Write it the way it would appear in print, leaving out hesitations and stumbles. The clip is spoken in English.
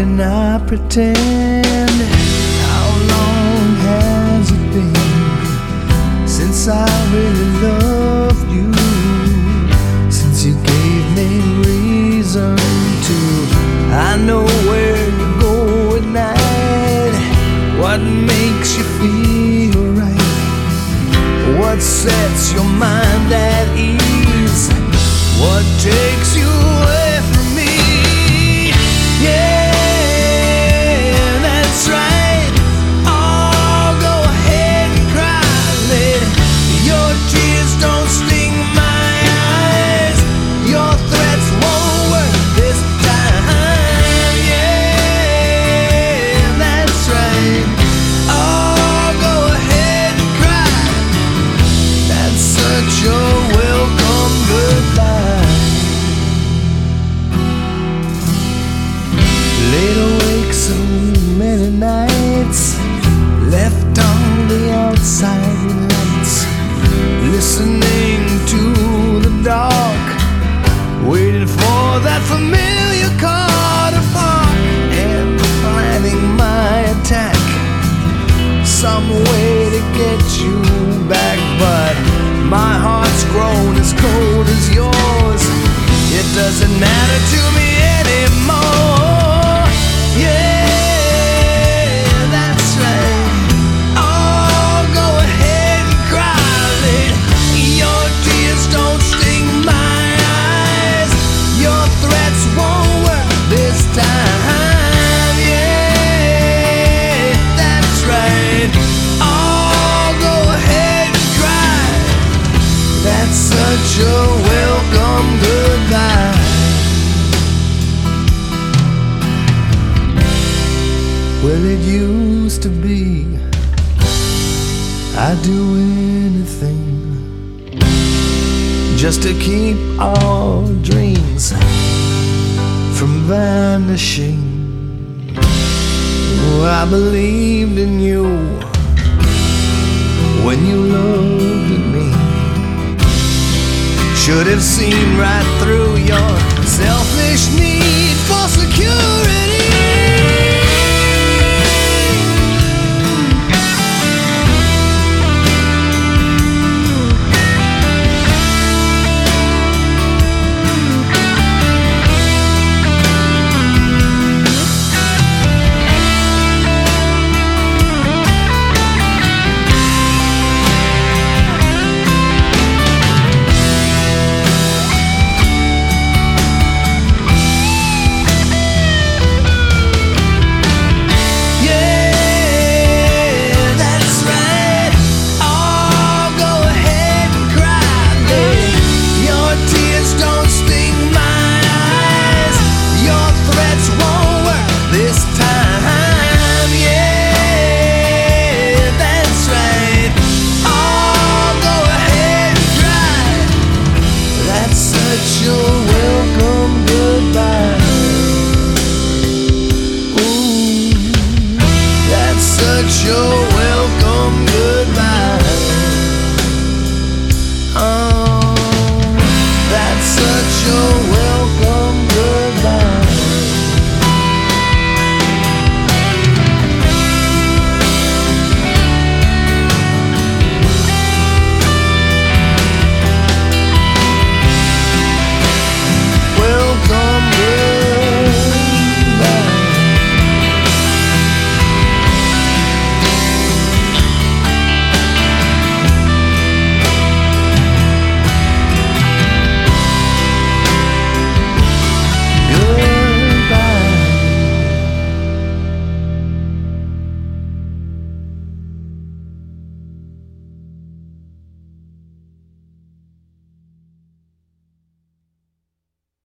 can I pretend? How long has it been since I really loved you? Since you gave me reason to. I know where you go at night. What makes you feel right? What sets your mind at ease? What takes you away from me? Yeah, that's right. Oh, go ahead and cry, lady. Your tears don't sting my eyes. Your threats won't work this time. Yeah, that's right. Oh, go ahead and cry. That's such a welcome goodbye. Laid awake so many nights, left on the outside lights, listening to the dark, waiting for that familiar car to park, and planning my attack, some way to get you back. But my heart's grown as cold as yours. It doesn't matter to me anymore. Yeah, that's right. Oh, go ahead and cry, lady. Your tears don't sting my eyes. Your threats won't work this time. Yeah, that's right. Oh, go ahead and cry. That's such a welcome goodbye. Well, it used to be I'd do anything just to keep our dreams from vanishing. Oh, I believed in you when you loved me. Should have seen right through your